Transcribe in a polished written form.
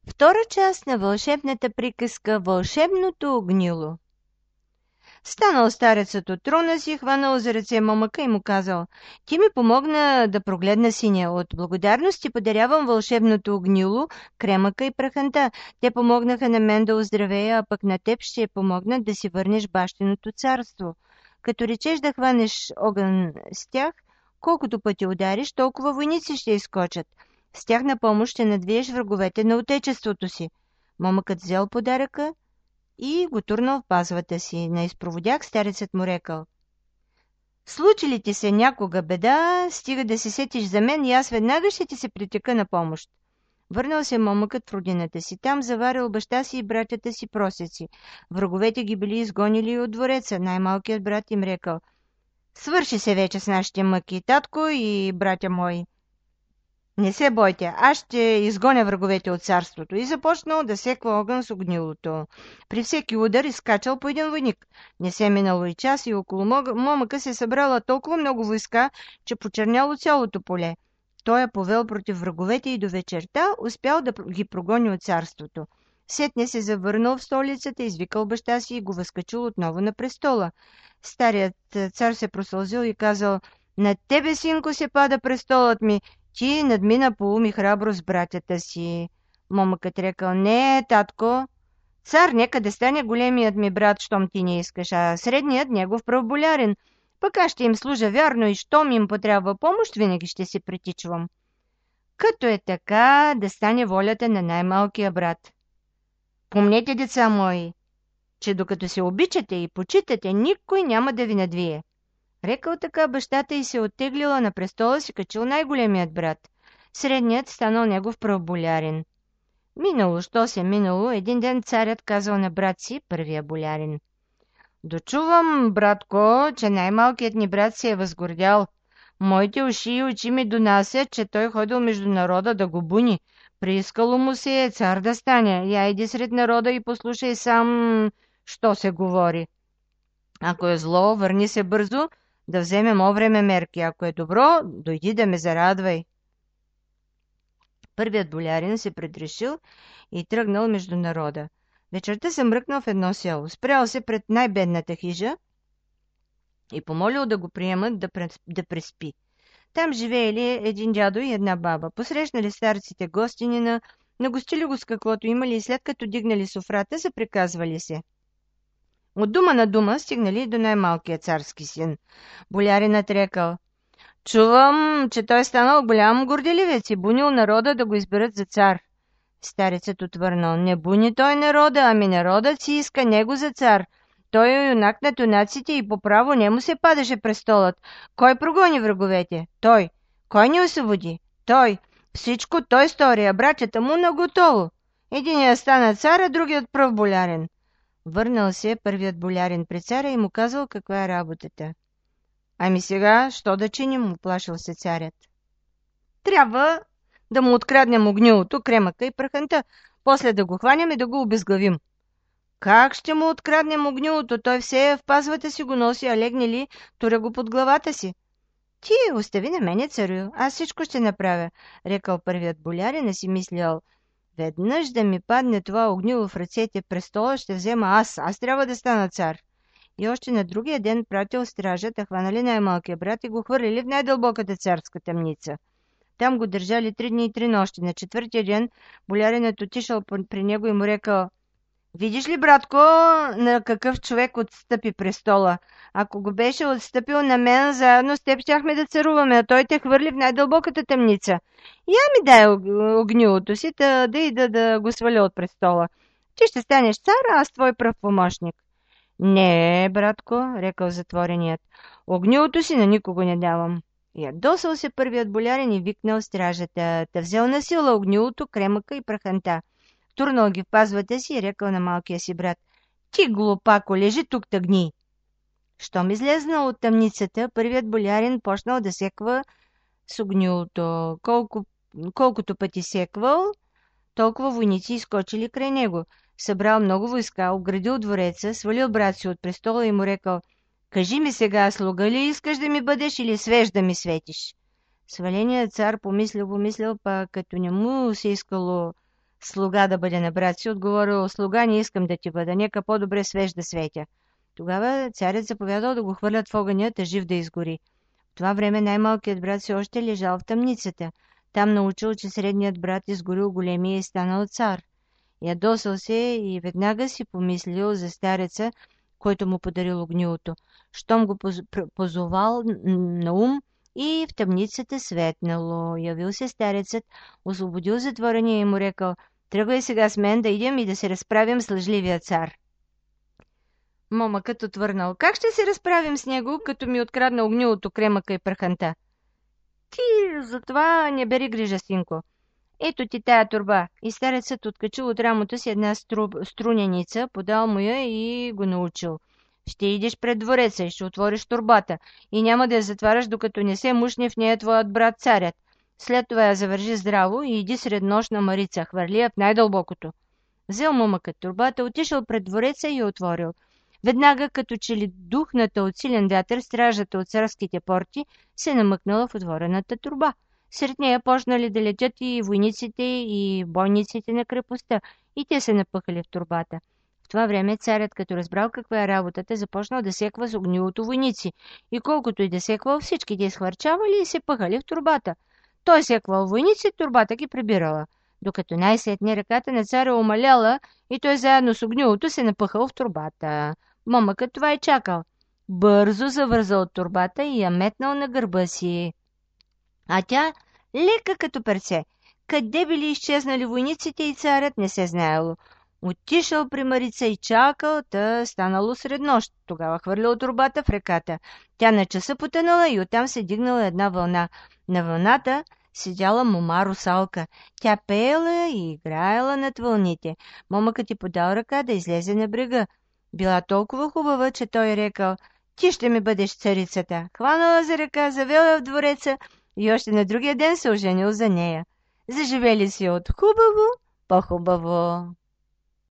Втора част на вълшебната приказка «Вълшебното огнило». Станал старецът от трона си, хванал за ръце момъка и му казал: «Ти ми помогна да прогледна синя. От благодарност ти подарявам вълшебното огнило, кремъка и праханта. Те помогнаха на мен да оздравея, а пък на теб ще помогнат да си върнеш бащиното царство. Като речеш да хванеш огън с тях, колкото пъти удариш, толкова войници ще изкочат. С тях на помощ ще надвиеш враговете на отечеството си». Момъкът взел подаръка и го турнал в пазвата си. На изпроводяк старецът му рекал: «Случи ли ти се някога беда, стига да се сетиш за мен и аз веднага ще ти се притека на помощ». Върнал се момъкът в родината си. Там заварил баща си и братята си просеци. Враговете ги били изгонили от двореца. Най-малкият брат им рекал: «Свърши се вече с нашите мъки, татко и братя мои. Не се бойте, аз ще изгоня враговете от царството». И започнал да секва огън с огнилото. При всеки удар изкачал по един войник. Не се минало и час и около момъка се събрала толкова много войска, че почерняло цялото поле. Той я повел против враговете и до вечерта успял да ги прогони от царството. Сетне се завърнал в столицата, извикал баща си и го възкачил отново на престола. Старият цар се просълзил и казал: «На тебе, синко, се пада престолът ми. Ти надмина по ум и храброст с братята си». Момъкът рекал: «Не, татко, цар нека да стане големият ми брат, щом ти не искаш, а средният негов пръв болярин. Пък аз ще им служа вярно и щом им потрябва помощ, винаги ще се притичвам. Като е така, да стане волята на най-малкия брат. Помнете, деца мои, че докато се обичате и почитате, никой няма да ви надвие». Рекал така бащата и се оттеглила, на престола си качил най-големият брат. Средният станал негов пръв болярин. Минало, що се минало, един ден царят казал на брат си, първия болярин: «Дочувам, братко, че най-малкият ни брат се е възгордял. Моите уши и очи ми донасят, че той ходил между народа да го буни. Приискало му се е цар да стане. Я иди сред народа и послушай сам, що се говори. Ако е зло, върни се бързо, да вземем овреме мерки. Ако е добро, дойди да ме зарадвай». Първият болярин се предрешил и тръгнал между народа. Вечерта се мръкнал в едно село. Спрял се пред най-бедната хижа и помолил да го приемат да преспи. Там живеели един дядо и една баба. Посрещнали старците гостинина, нагостили го с каквото имали и след като дигнали софрата, заприказвали се. От дума на дума стигнали до най-малкия царски син. Боляринът рекал: «Чувам, че той станал голям горделивец и бунил народа да го изберат за цар». Старецът отвърнал: «Не буни той народа, ами народът си иска него за цар. Той е юнак на юнаците и по право не му се падаше престолът. Кой прогони враговете? Той. Кой ни освободи? Той. Всичко той стори, а братята му наготово. Единият стана цар, а другият пръв болярин». Върнал се първият болярин при царя и му казал каква е работата. «Ами сега, що да чиним?» уплашил се царят. «Трябва да му откраднем огнилото, кремъка и праханта, после да го хванем и да го обезглавим». «Как ще му откраднем огнилото? Той все е в пазвата си го носи, а легне ли, туря го под главата си». «Ти остави на мене, царю, аз всичко ще направя», рекал първият болярин, и си мислял: «Веднъж да ми падне това огнило в ръцете, престола ще взема аз трябва да стана цар». И още на другия ден пратил стражата, хванали най-малкия брат и го хвърлили в най-дълбоката царска тъмница. Там го държали 3 дни и 3 нощи. На четвъртия ден боляринът отишъл при него и му рекал: «Видиш ли, братко, на какъв човек отстъпи престола? Ако го беше отстъпил на мен, заедно с теб щяхме да царуваме, а той те хвърли в най-дълбоката тъмница. Я ми дай огнилото си, да ида да го сваля от престола. Ти ще станеш цар, а аз твой пръв помощник». «Не, братко», рекал затвореният, «огнилото си на никого не давам». Ядосал се първият болярин и викнал стражата. Та взел на сила огнилото, кремъка и праханта. Турнал ги в пазвата си и рекал на малкия си брат: «Ти, глупако, лежи тук, тъгни». Щом излезнал от тъмницата, първият болярин почнал да секва с огнилото. Колкото пъти секвал, толкова войници изкочили край него. Събрал много войска, оградил двореца, свалил брат си от престола и му рекал: «Кажи ми сега, слуга ли искаш да ми бъдеш или свеж да ми светиш?» Сваленият цар помислил, па като не му се искало слуга да бъде на брат си, отговорил: слуга не искам да ти бъда, нека по-добре свеж да светя. Тогава царят заповядал да го хвърлят в огъня, да жив да изгори. В това време най-малкият брат все още лежал в тъмницата. Там научил, че средният брат изгорил големия и станал цар. Ядосал се и веднага си помислил за стареца, който му подарил огнилото. Щом го позовал на ум, и в тъмницата светнало. Явил се старецът, освободил затворения и му рекал: тръгвай сега с мен да идем и да се разправим с лъжливия цар. Момъкът отвърнал: как ще се разправим с него, като ми открадна огнилото, кремъка и праханта? Ти за това не бери грижа, синко. Ето ти тая турба. И старецът откачил от рамото си една струненица, подал му я и го научил. Ще идеш пред двореца и ще отвориш турбата и няма да я затваряш, докато не се мушне в нея твоят брат царят. След това я завържи здраво и иди сред нощна Марица, хвърли я в най-дълбокото. Взел момъкът турбата, отишъл пред двореца и я отворил. Веднага, като че ли духната от силен вятър, стражата от царските порти се намъкнала в отворената турба. Сред нея почнали да летят и войниците, и бойниците на крепостта, и те се напъхали в турбата. В това време царят, като разбрал каква е работата, започнал да секва с огнилото войници, и колкото и да секвал, всички те изхвърчавали и се пъхали в турбата. Той секвал войници, турбата ги прибирала, докато най-сетне ръката на царя умаляла и той заедно с огнилото се напъхал в турбата. Момъкът това е чакал. Бързо завързал от турбата и я метнал на гърба си. А тя лека като перце. Къде били изчезнали войниците и царят, не се знаело. Отишъл при Марица и чакал, та станало сред нощ. Тогава хвърлял турбата в реката. Тя на часа потънала и оттам се дигнала една вълна. На вълната седяла мома русалка. Тя пеела и играела над вълните. Момъкът ти подал ръка да излезе на брега. Била толкова хубава, че той рекал: ти ще ми бъдеш царицата. Хванала за ръка, завела в двореца и още на другия ден се оженил за нея. Заживели си от хубаво по-хубаво.